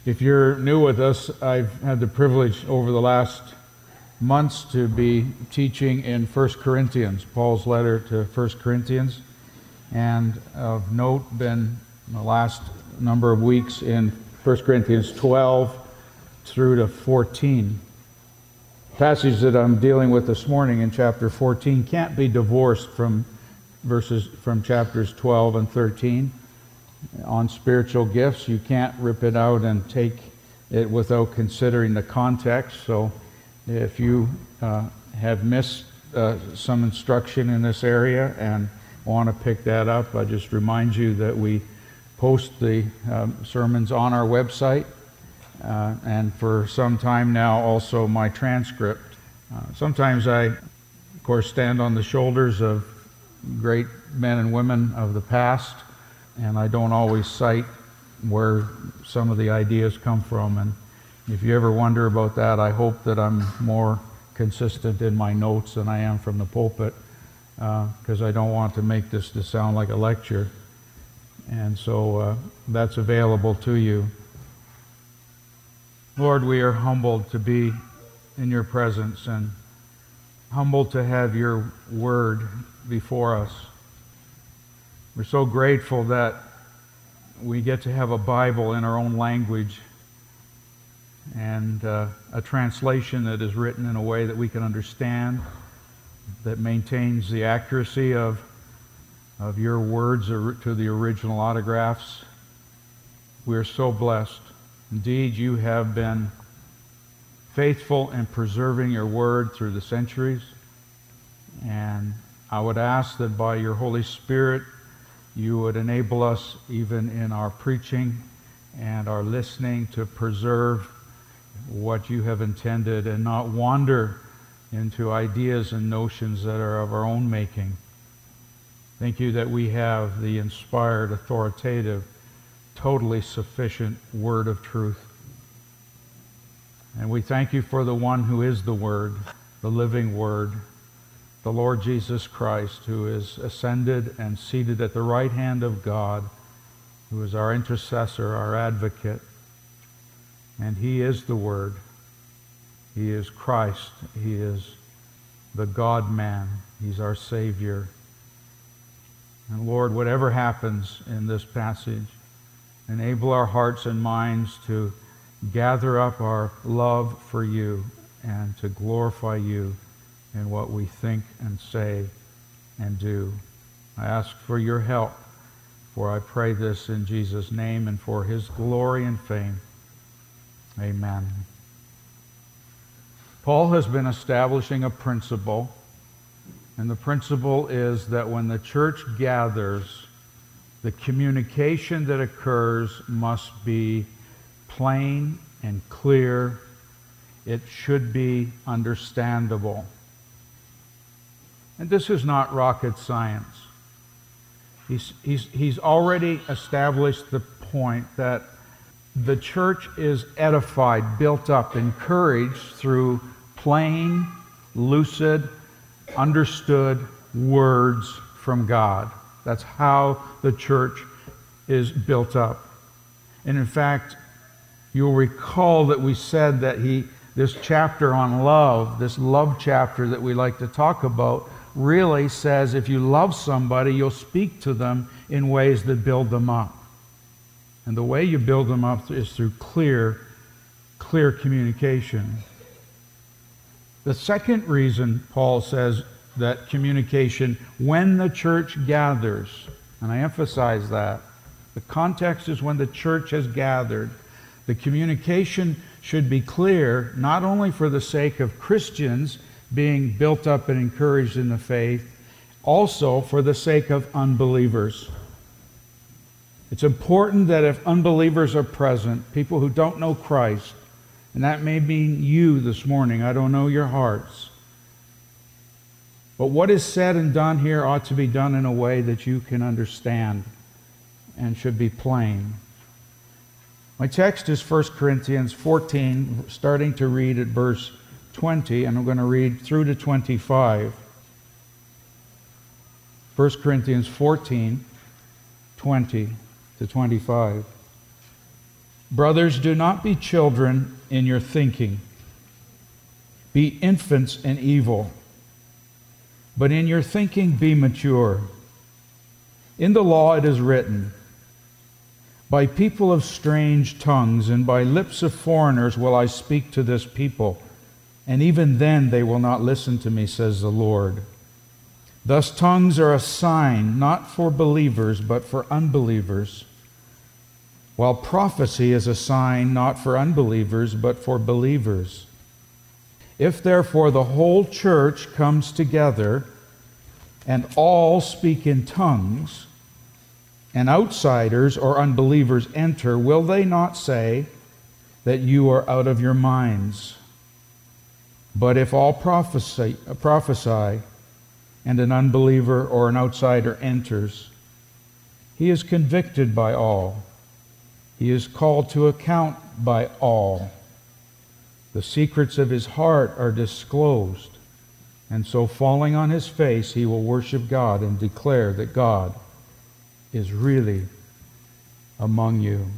If you're new with us, I've had the privilege over the last months to be teaching in 1 Corinthians, Paul's letter to 1 Corinthians, and of note been the last number of weeks in 1 Corinthians 12 through to 14. The passage that I'm dealing with this morning in chapter 14 can't be divorced from chapters 12 and 13. On spiritual gifts, you can't rip it out and take it without considering the context. So if you have missed some instruction in this area and want to pick that up, I just remind you that we post the sermons on our website, and for some time now also my transcript. Sometimes I, of course, stand on the shoulders of great men and women of the past, and I don't always cite where some of the ideas come from. And if you ever wonder about that, I hope that I'm more consistent in my notes than I am from the pulpit, because I don't want to make this to sound like a lecture. And so that's available to you. Lord, we are humbled to be in your presence and humbled to have your word before us. We're so grateful that we get to have a Bible in our own language and a translation that is written in a way that we can understand, that maintains the accuracy of your words to the original autographs. We are so blessed. Indeed, you have been faithful in preserving your word through the centuries, and I would ask that by your Holy Spirit you would enable us even in our preaching and our listening to preserve what you have intended and not wander into ideas and notions that are of our own making. Thank you that we have the inspired, authoritative, totally sufficient word of truth. And we thank you for the one who is the Word, the living Word, the Lord Jesus Christ, who is ascended and seated at the right hand of God, who is our intercessor, our advocate. And he is the Word. He is Christ. He is the God-man. He's our Savior. And Lord, whatever happens in this passage, enable our hearts and minds to gather up our love for you and to glorify you in what we think and say and do. I ask for your help, for I pray this in Jesus' name and for his glory and fame. Amen. Paul has been establishing a principle, and the principle is that when the church gathers, the communication that occurs must be plain and clear. It should be understandable. And this is not rocket science. He's already established the point that the church is edified, built up, encouraged through plain, lucid, understood words from God. That's how the church is built up. And in fact, you'll recall that we said that this chapter on love, this love chapter that we like to talk about, really says if you love somebody, you'll speak to them in ways that build them up. And the way you build them up is through clear communication. The second reason Paul says that communication, when the church gathers, and I emphasize that, the context is when the church has gathered, the communication should be clear, not only for the sake of Christians being built up and encouraged in the faith, also for the sake of unbelievers. It's important that if unbelievers are present, people who don't know Christ, and that may mean you this morning, I don't know your hearts, but what is said and done here ought to be done in a way that you can understand and should be plain. My text is 1 Corinthians 14, starting to read at verse 20, and I'm going to read through to 25. 1 Corinthians 14, 20 to 25. Brothers, do not be children in your thinking. Be infants in evil. But in your thinking be mature. In the law it is written, by people of strange tongues and by lips of foreigners will I speak to this people, and even then they will not listen to me, says the Lord. Thus tongues are a sign, not for believers, but for unbelievers, while prophecy is a sign, not for unbelievers, but for believers. If therefore the whole church comes together, and all speak in tongues, and outsiders or unbelievers enter, will they not say that you are out of your minds? But if all prophesy, and an unbeliever or an outsider enters, he is convicted by all. He is called to account by all. The secrets of his heart are disclosed, and so falling on his face, he will worship God and declare that God is really among you.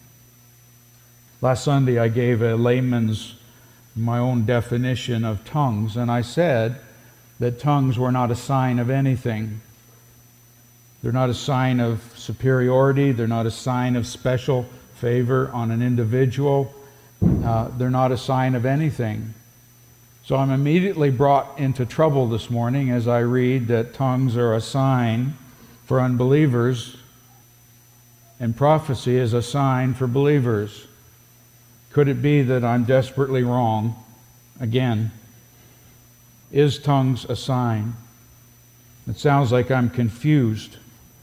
Last Sunday I gave a layman's, my own definition of tongues, and I said that tongues were not a sign of anything. They're not a sign of superiority. They're not a sign of special favor on an individual. They're not a sign of anything. So I'm immediately brought into trouble this morning as I read that tongues are a sign for unbelievers and prophecy is a sign for believers. Could it be that I'm desperately wrong again? Is tongues a sign? It sounds like I'm confused.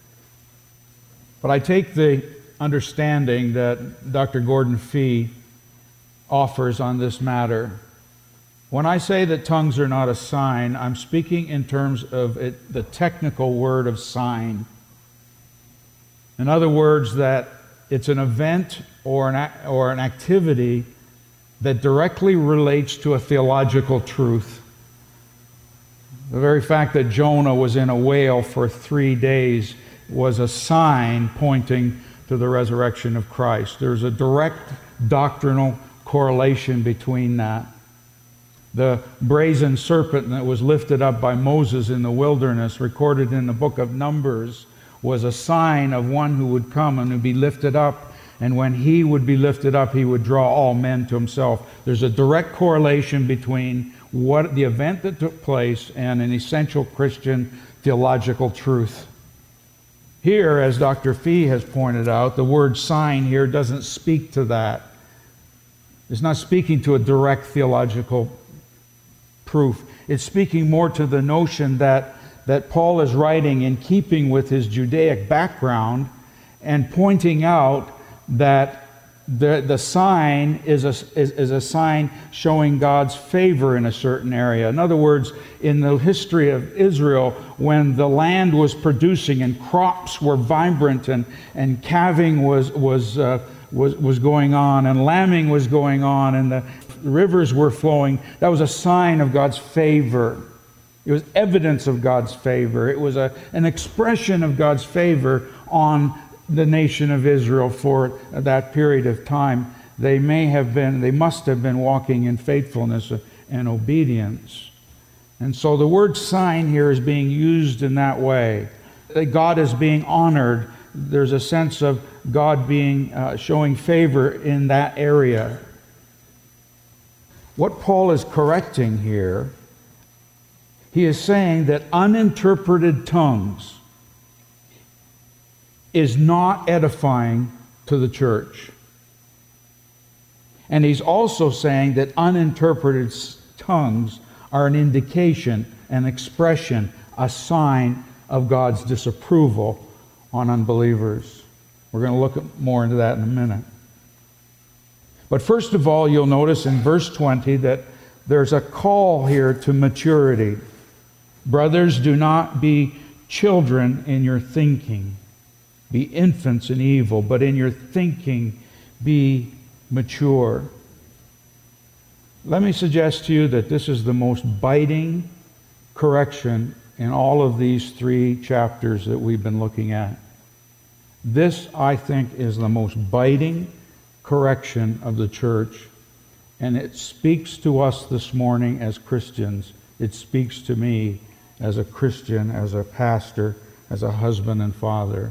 But I take the understanding that Dr. Gordon Fee offers on this matter. When I say that tongues are not a sign, I'm speaking in terms of the technical word of sign. In other words, that it's an event or an activity that directly relates to a theological truth. The very fact that Jonah was in a whale for 3 days was a sign pointing to the resurrection of Christ. There's a direct doctrinal correlation between that. The brazen serpent that was lifted up by Moses in the wilderness, recorded in the book of Numbers, was a sign of one who would come and would be lifted up. And when he would be lifted up, he would draw all men to himself. There's a direct correlation between what the event that took place and an essential Christian theological truth. Here, as Dr. Fee has pointed out, the word sign here doesn't speak to that. It's not speaking to a direct theological proof. It's speaking more to the notion that Paul is writing in keeping with his Judaic background and pointing out that the sign is a sign showing God's favor in a certain area. In other words, in the history of Israel, when the land was producing and crops were vibrant and calving was going on and lambing was going on and the rivers were flowing, that was a sign of God's favor. It was evidence of God's favor. It was an expression of God's favor on the nation of Israel for that period of time. They must have been walking in faithfulness and obedience. And so the word sign here is being used in that way. That God is being honored. There's a sense of God being showing favor in that area. What Paul is correcting here, he is saying that uninterpreted tongues is not edifying to the church. And he's also saying that uninterpreted tongues are an indication, an expression, a sign of God's disapproval on unbelievers. We're going to look more into that in a minute. But first of all, you'll notice in verse 20 that there's a call here to maturity. Brothers, do not be children in your thinking. Be infants in evil, but in your thinking be mature. Let me suggest to you that this is the most biting correction in all of these 3 chapters that we've been looking at. This, I think, is the most biting correction of the church, and it speaks to us this morning as Christians. It speaks to me as a Christian, as a pastor, as a husband and father.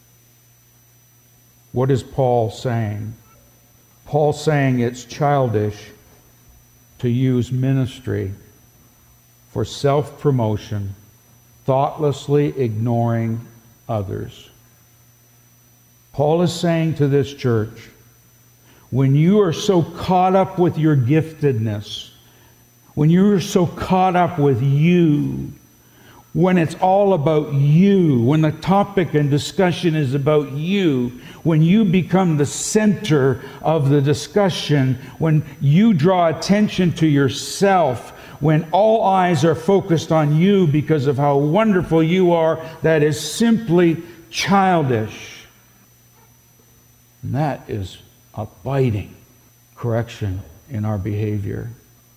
What is Paul saying? Paul's saying it's childish to use ministry for self-promotion, thoughtlessly ignoring others. Paul is saying to this church, when you are so caught up with your giftedness, when you are so caught up with you, when it's all about you, when the topic and discussion is about you, when you become the center of the discussion, when you draw attention to yourself, when all eyes are focused on you because of how wonderful you are, that is simply childish. And that is a biting correction in our behavior.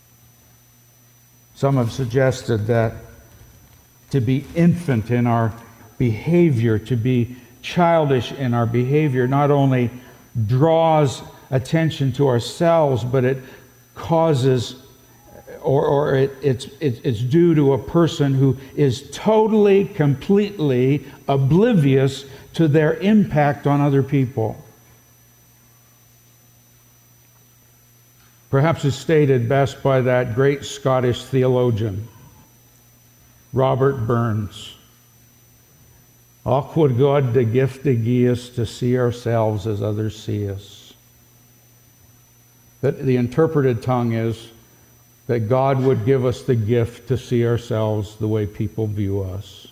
Some have suggested that to be infant in our behavior, to be childish in our behavior, not only draws attention to ourselves, but it causes, or it's due to a person who is totally, completely oblivious to their impact on other people. Perhaps it's stated best by that great Scottish theologian, Robert Burns. Och, would God the gift to gie us to see ourselves as others see us. That the interpreted tongue is that God would give us the gift to see ourselves the way people view us.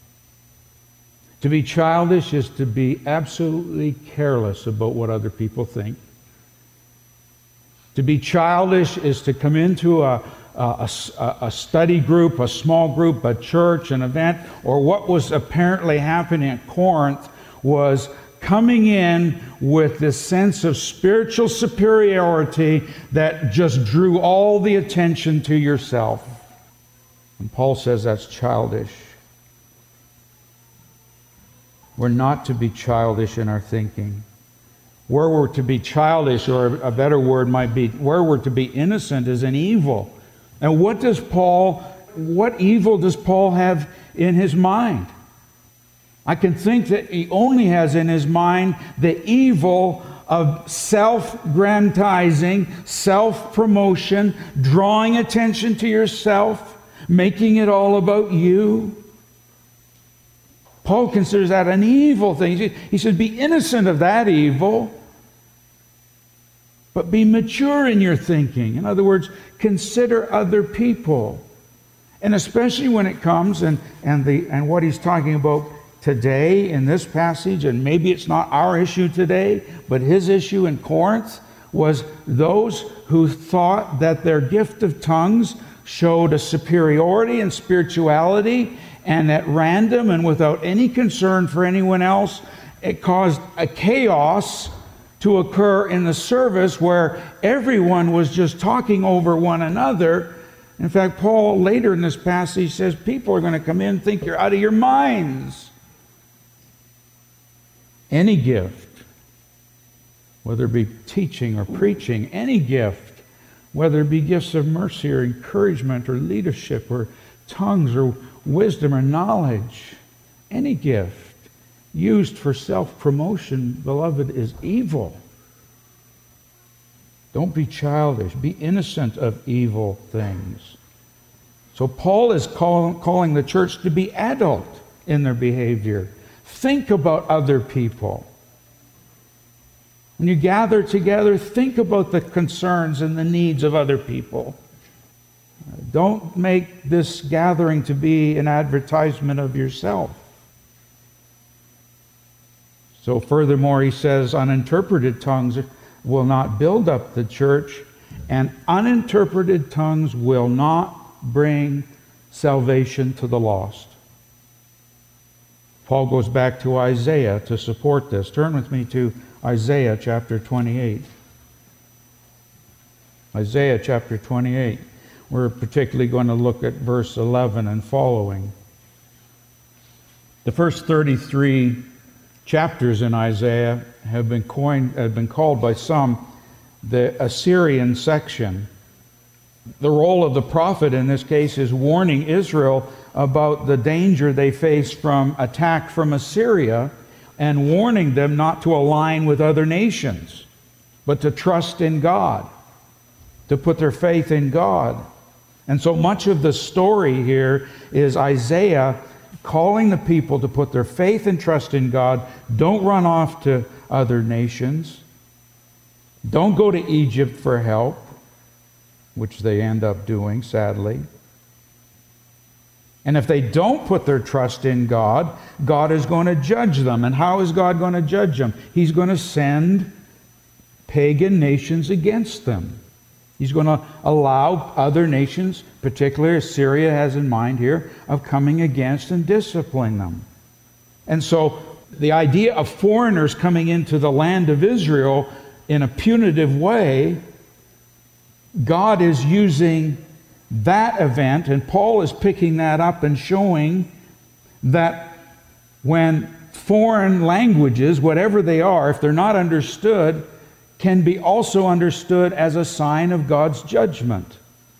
To be childish is to be absolutely careless about what other people think. To be childish is to come into a study group, a small group, a church, an event, or what was apparently happening at Corinth was coming in with this sense of spiritual superiority that just drew all the attention to yourself. And Paul says that's childish. We're not to be childish in our thinking. Where we're to be childish, or a better word might be, where we're to be innocent is an evil. And what evil does Paul have in his mind? I can think that he only has in his mind the evil of self-grandizing, self-promotion, drawing attention to yourself, making it all about you. Paul considers that an evil thing. He should be innocent of that evil, but be mature in your thinking. In other words, consider other people. And especially when it comes, and what he's talking about today in this passage, and maybe it's not our issue today, but his issue in Corinth was those who thought that their gift of tongues showed a superiority in spirituality, and at random and without any concern for anyone else, it caused a chaos to occur in the service where everyone was just talking over one another. In fact, Paul later in this passage says people are going to come in and think you're out of your minds. Any gift, whether it be teaching or preaching, any gift, whether it be gifts of mercy or encouragement or leadership or tongues or wisdom or knowledge, any gift used for self-promotion, beloved, is evil. Don't be childish. Be innocent of evil things. So Paul is calling the church to be adult in their behavior. Think about other people. When you gather together, think about the concerns and the needs of other people. Don't make this gathering to be an advertisement of yourself. So furthermore, he says, uninterpreted tongues will not build up the church, and uninterpreted tongues will not bring salvation to the lost. Paul goes back to Isaiah to support this. Turn with me to Isaiah chapter 28. Isaiah chapter 28. We're particularly going to look at verse 11 and following. The first 33 chapters in Isaiah have been called by some the Assyrian section. The role of the prophet in this case is warning Israel about the danger they face from attack from Assyria and warning them not to align with other nations, but to trust in God, to put their faith in God. And so much of the story here is Isaiah calling the people to put their faith and trust in God. Don't run off to other nations. Don't go to Egypt for help, which they end up doing, sadly. And if they don't put their trust in God, God is going to judge them. And how is God going to judge them? He's going to send pagan nations against them. He's going to allow other nations, particularly Assyria has in mind here, of coming against and disciplining them. And so the idea of foreigners coming into the land of Israel in a punitive way, God is using that event, and Paul is picking that up and showing that when foreign languages, whatever they are, if they're not understood, can be also understood as a sign of God's judgment.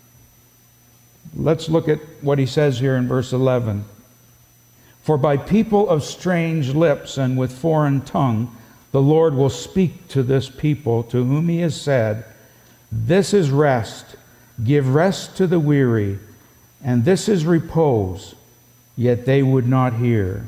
Let's look at what he says here in verse 11. For by people of strange lips and with foreign tongue, the Lord will speak to this people to whom he has said, this is rest, give rest to the weary, and this is repose, yet they would not hear.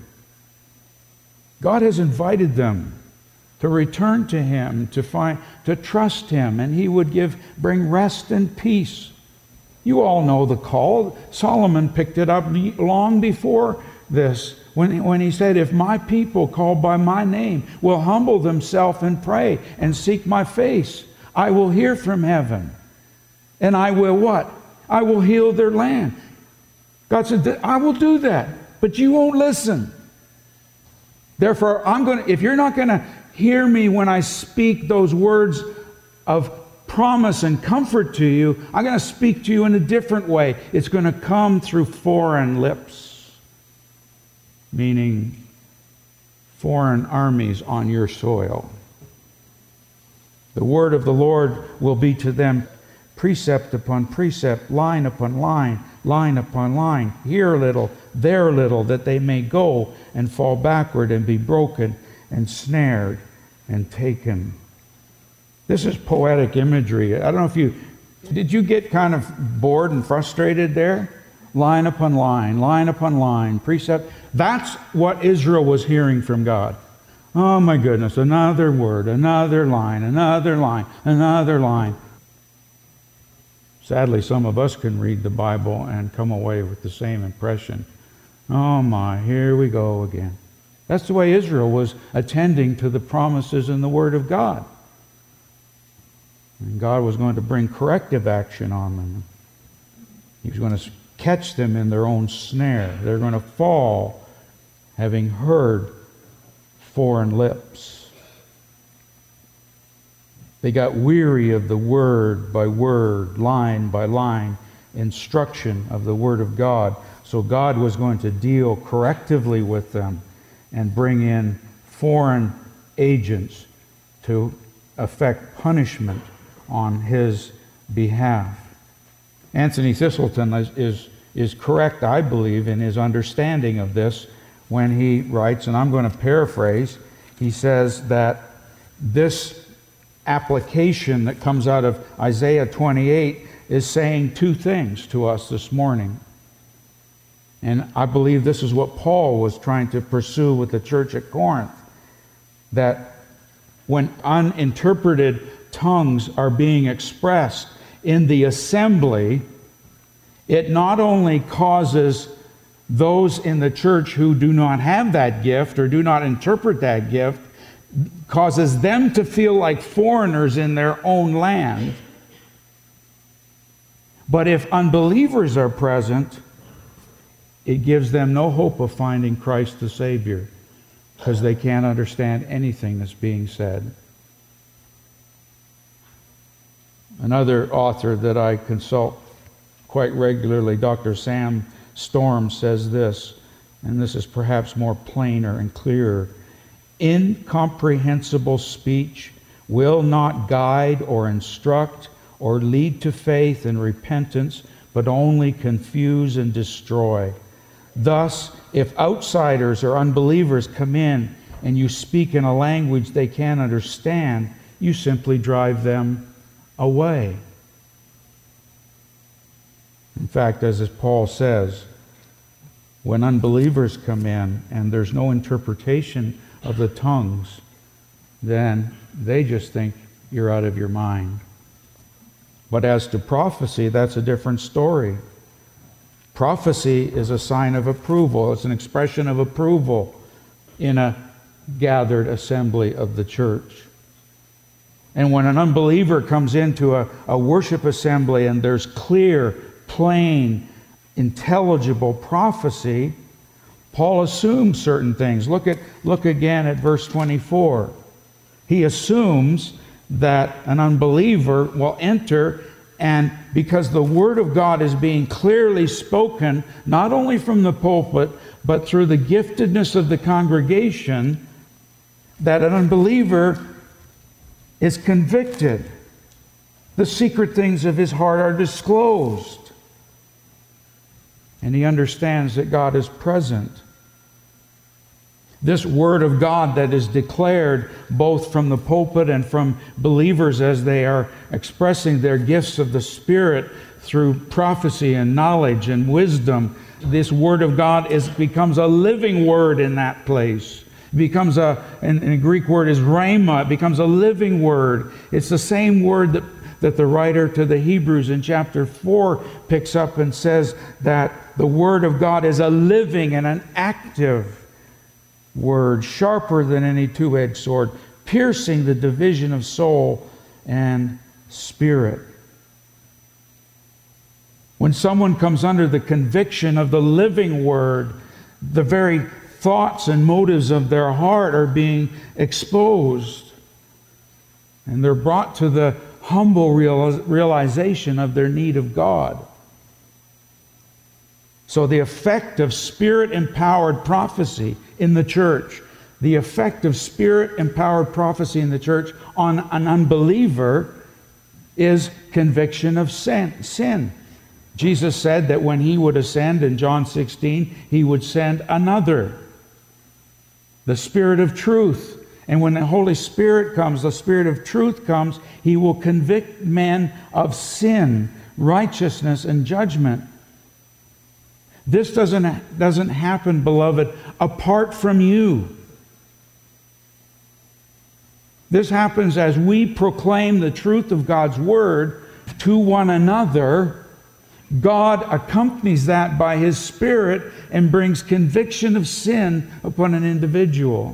God has invited them to return to him, to trust him, and he would bring rest and peace. You all know the call. Solomon picked it up long before this when he said, if my people called by my name will humble themselves and pray and seek my face, I will hear from heaven. And I will what? I will heal their land. God said, I will do that, but you won't listen. Therefore, if you're not going to hear me when I speak those words of promise and comfort to you, I'm going to speak to you in a different way. It's going to come through foreign lips, meaning foreign armies on your soil. The word of the Lord will be to them precept upon precept, line upon line, line upon line, here a little, there a little, that they may go and fall backward and be broken and snared and taken. This is poetic imagery. I don't know if did you get kind of bored and frustrated there? Line upon line, precept. That's what Israel was hearing from God. Oh my goodness, another word, another line, another line, another line. Sadly, some of us can read the Bible and come away with the same impression. Oh my, here we go again. That's the way Israel was attending to the promises in the Word of God. And God was going to bring corrective action on them. He was going to catch them in their own snare. They're going to fall, having heard foreign lips. They got weary of the word by word, line by line, instruction of the Word of God. So God was going to deal correctively with them and bring in foreign agents to effect punishment on his behalf. Anthony Thistleton is correct, I believe, in his understanding of this when he writes, and I'm going to paraphrase, he says that this application that comes out of Isaiah 28 is saying two things to us this morning. And I believe this is what Paul was trying to pursue with the church at Corinth. That when uninterpreted tongues are being expressed in the assembly, it not only causes those in the church who do not have that gift or do not interpret that gift, causes them to feel like foreigners in their own land. But if unbelievers are present, it gives them no hope of finding Christ the Savior, because they can't understand anything that's being said. Another author that I consult quite regularly, Dr. Sam Storm, says this, and this is perhaps more plainer and clearer. incomprehensible speech will not guide or instruct or lead to faith and repentance, but only confuse and destroy. Thus, if outsiders or unbelievers come in and you speak in a language they can't understand, you simply drive them away. In fact, as Paul says, when unbelievers come in and there's no interpretation of the tongues, then they just think you're out of your mind. But as to prophecy, that's a different story. Prophecy is a sign of approval. It's an expression of approval in a gathered assembly of the church. And when an unbeliever comes into a worship assembly and there's clear, plain, intelligible prophecy, Paul assumes certain things. Look again at verse 24. He assumes that an unbeliever will enter, and because the Word of God is being clearly spoken, not only from the pulpit, but through the giftedness of the congregation, that an unbeliever is convicted. The secret things of his heart are disclosed. And he understands that God is present. This Word of God that is declared both from the pulpit and from believers as they are expressing their gifts of the Spirit through prophecy and knowledge and wisdom, this Word of God becomes a living Word in that place. It becomes and the Greek word is rhema, it becomes a living Word. It's the same word that the writer to the Hebrews in chapter 4 picks up and says that the Word of God is a living and an active Word, sharper than any two-edged sword, piercing the division of soul and spirit. When someone comes under the conviction of the living Word, the very thoughts and motives of their heart are being exposed. And they're brought to the humble realization of their need of God. So the effect of Spirit-empowered prophecy in the church, the effect of Spirit-empowered prophecy in the church on an unbeliever is conviction of sin. Jesus said that when He would ascend in John 16, He would send another, the Spirit of truth. And when the Holy Spirit comes, the Spirit of truth comes, He will convict men of sin, righteousness, and judgment. This doesn't happen, beloved, apart from you. This happens as we proclaim the truth of God's Word to one another. God accompanies that by His Spirit and brings conviction of sin upon an individual.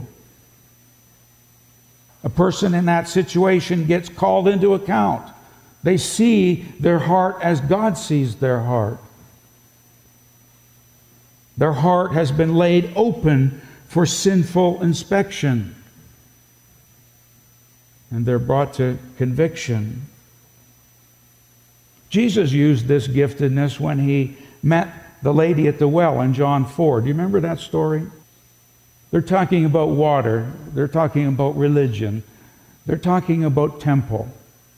A person in that situation gets called into account. They see their heart as God sees their heart. Their heart has been laid open for sinful inspection. And they're brought to conviction. Jesus used this giftedness when He met the lady at the well in John 4. Do you remember that story? They're talking about water. They're talking about religion. They're talking about temple.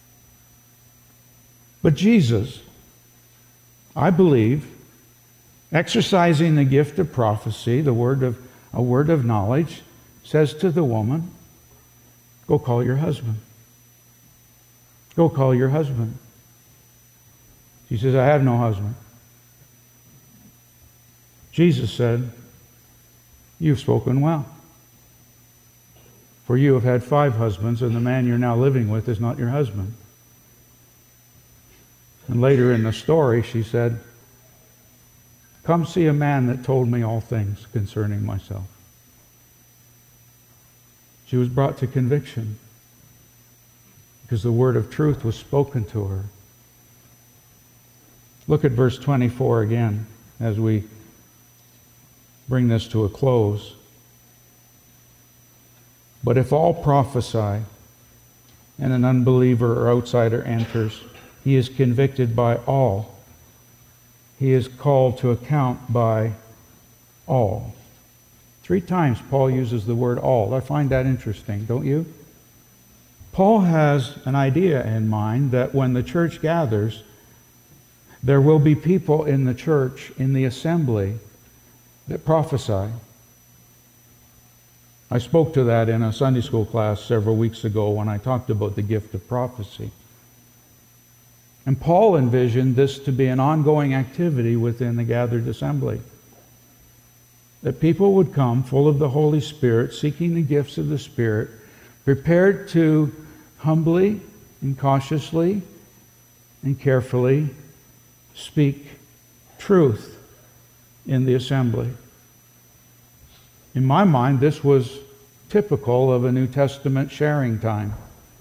But Jesus, I believe, exercising the gift of prophecy, a word of knowledge, says to the woman, "Go call your husband. Go call your husband." She says, "I have no husband." Jesus said, "You've spoken well. For you have had 5 husbands, and the man you're now living with is not your husband." And later in the story, she said, "Come see a man that told me all things concerning myself." She was brought to conviction because the word of truth was spoken to her. Look at verse 24 again as we bring this to a close. "But if all prophesy and an unbeliever or outsider enters, he is convicted by all. He is called to account by all." 3 times Paul uses the word all. I find that interesting, don't you? Paul has an idea in mind that when the church gathers, there will be people in the church, in the assembly, that prophesy. I spoke to that in a Sunday school class several weeks ago when I talked about the gift of prophecy. And Paul envisioned this to be an ongoing activity within the gathered assembly. That people would come full of the Holy Spirit, seeking the gifts of the Spirit, prepared to humbly and cautiously and carefully speak truth in the assembly. In my mind, this was typical of a New Testament sharing time.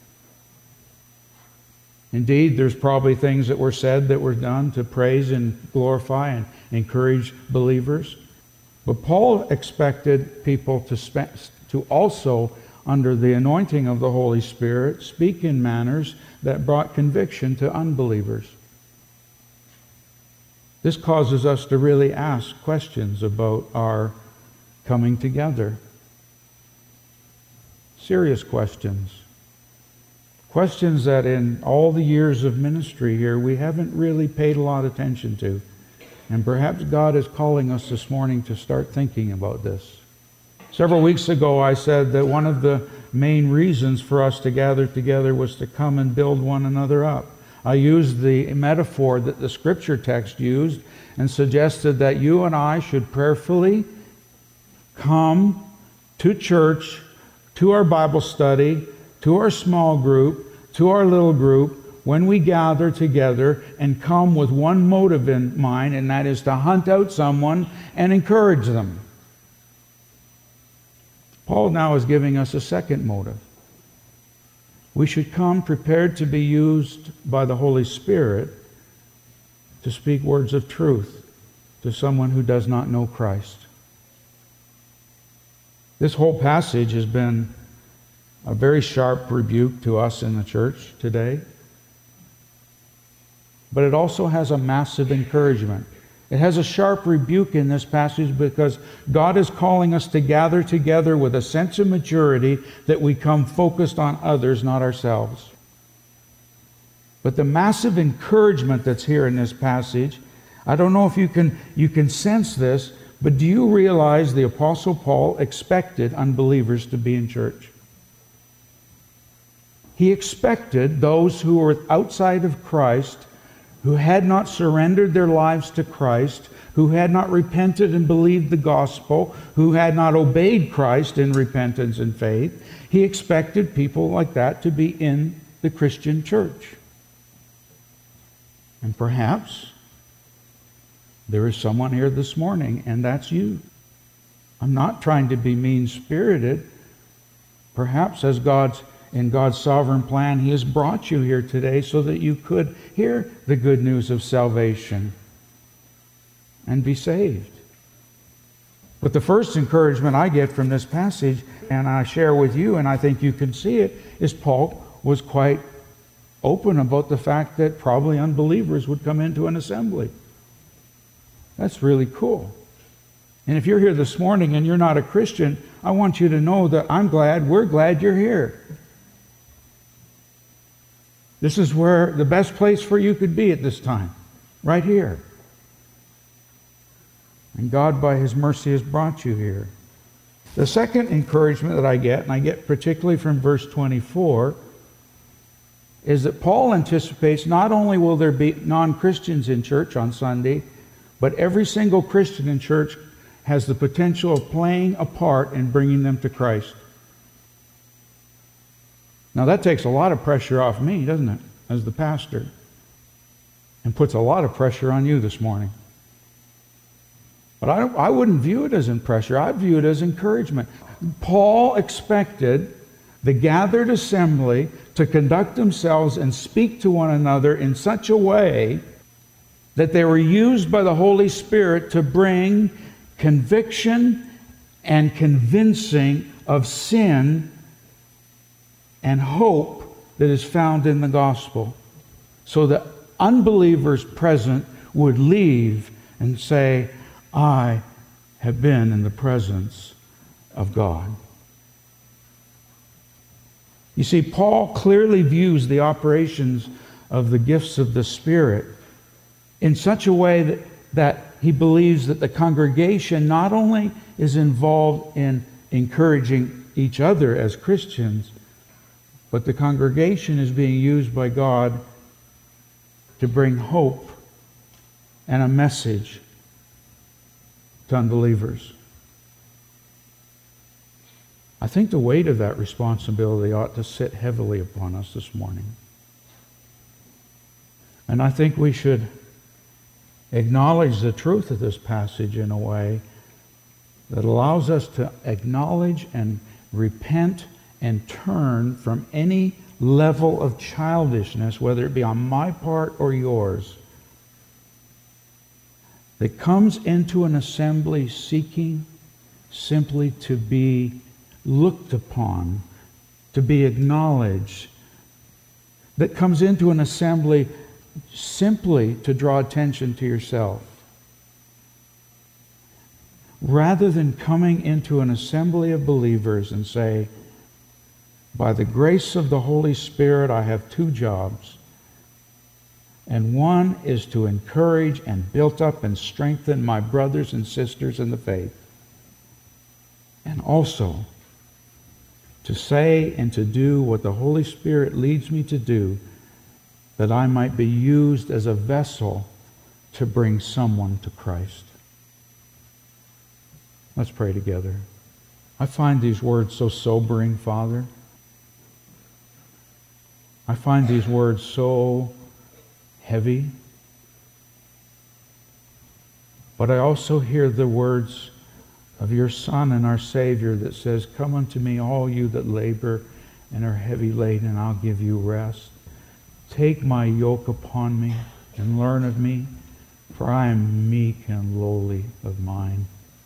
Indeed, there's probably things that were said that were done to praise and glorify and encourage believers. But Paul expected people to also, under the anointing of the Holy Spirit, speak in manners that brought conviction to unbelievers. This causes us to really ask questions about our coming together. Serious questions. Questions that in all the years of ministry here we haven't really paid a lot of attention to. And perhaps God is calling us this morning to start thinking about this. Several weeks ago I said that one of the main reasons for us to gather together was to come and build one another up. I used the metaphor that the scripture text used and suggested that you and I should prayerfully come to church, to our Bible study, to our small group, to our little group, when we gather together and come with one motive in mind, and that is to hunt out someone and encourage them. Paul now is giving us a second motive. We should come prepared to be used by the Holy Spirit to speak words of truth to someone who does not know Christ. This whole passage has been a very sharp rebuke to us in the church today. But it also has a massive encouragement. It has a sharp rebuke in this passage because God is calling us to gather together with a sense of maturity that we come focused on others, not ourselves. But the massive encouragement that's here in this passage, I don't know if you can sense this, but do you realize the Apostle Paul expected unbelievers to be in church? He expected those who were outside of Christ, who had not surrendered their lives to Christ, who had not repented and believed the gospel, who had not obeyed Christ in repentance and faith. He expected people like that to be in the Christian church. And perhaps there is someone here this morning, and that's you. I'm not trying to be mean-spirited. Perhaps in God's sovereign plan, He has brought you here today so that you could hear the good news of salvation and be saved. But the first encouragement I get from this passage, and I share with you, and I think you can see it, is Paul was quite open about the fact that probably unbelievers would come into an assembly. That's really cool. And if you're here this morning and you're not a Christian, I want you to know that we're glad you're here. This is where the best place for you could be at this time, right here. And God, by His mercy, has brought you here. The second encouragement that I get, and I get particularly from verse 24, is that Paul anticipates not only will there be non-Christians in church on Sunday, but every single Christian in church has the potential of playing a part in bringing them to Christ. Now that takes a lot of pressure off me, doesn't it, as the pastor, and puts a lot of pressure on you this morning. But I wouldn't view it as pressure. I'd view it as encouragement. Paul expected the gathered assembly to conduct themselves and speak to one another in such a way that they were used by the Holy Spirit to bring conviction and convincing of sin and hope that is found in the gospel, so that unbelievers present would leave and say, I have been in the presence of God. You see, Paul clearly views the operations of the gifts of the Spirit in such a way that he believes that the congregation not only is involved in encouraging each other as Christians, but the congregation is being used by God to bring hope and a message to unbelievers. I think the weight of that responsibility ought to sit heavily upon us this morning. And I think we should acknowledge the truth of this passage in a way that allows us to acknowledge and repent and turn from any level of childishness, whether it be on my part or yours, that comes into an assembly seeking simply to be looked upon, to be acknowledged, that comes into an assembly simply to draw attention to yourself. Rather than coming into an assembly of believers and say, by the grace of the Holy Spirit, I have two jobs. And one is to encourage and build up and strengthen my brothers and sisters in the faith. And also to say and to do what the Holy Spirit leads me to do, that I might be used as a vessel to bring someone to Christ. Let's pray together. I find these words so sobering, Father. I find these words so heavy. But I also hear the words of your Son and our Savior that says, come unto me, all you that labor and are heavy laden, and I'll give you rest. Take my yoke upon me and learn of me, for I am meek and lowly of mind.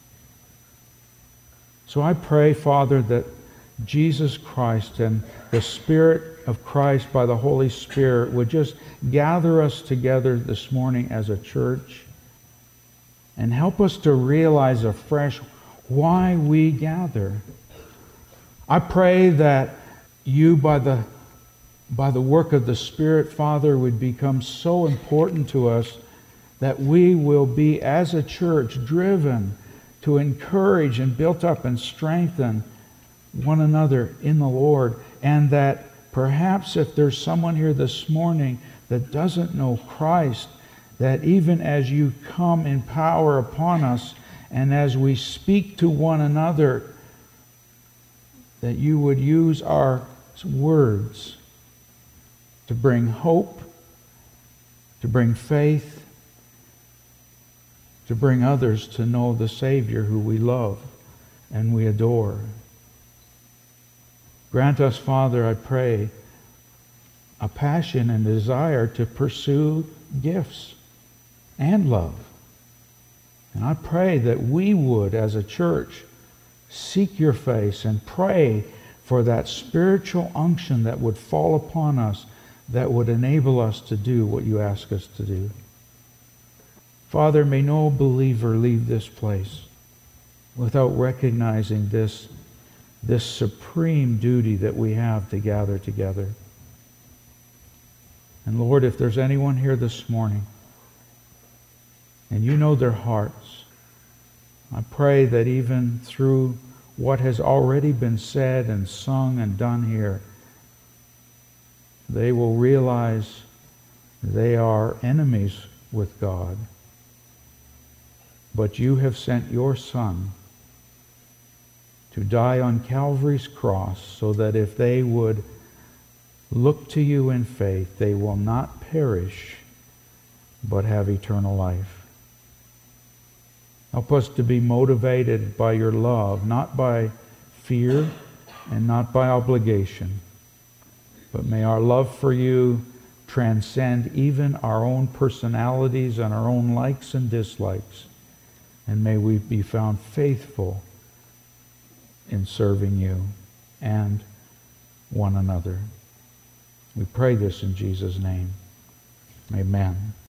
So I pray, Father, that Jesus Christ and the Spirit of Christ by the Holy Spirit would just gather us together this morning as a church and help us to realize afresh why we gather. I pray that you, by the work of the Spirit, Father, would become so important to us that we will be, as a church, driven to encourage and build up and strengthen one another in the Lord. And that perhaps if there's someone here this morning that doesn't know Christ, that even as you come in power upon us and as we speak to one another, that you would use our words to bring hope, to bring faith, to bring others to know the Savior who we love and we adore. Grant us, Father, I pray, a passion and desire to pursue gifts and love. And I pray that we would, as a church, seek your face and pray for that spiritual unction that would fall upon us, that would enable us to do what you ask us to do. Father, may no believer leave this place without recognizing this supreme duty that we have to gather together. And Lord, if there's anyone here this morning, and you know their hearts, I pray that even through what has already been said and sung and done here, they will realize they are enemies with God. But you have sent your Son to die on Calvary's cross so that if they would look to you in faith, they will not perish but have eternal life. Help us to be motivated by your love, not by fear and not by obligation, but may our love for you transcend even our own personalities and our own likes and dislikes, and may we be found faithful in serving you and one another. We pray this in Jesus' name. Amen.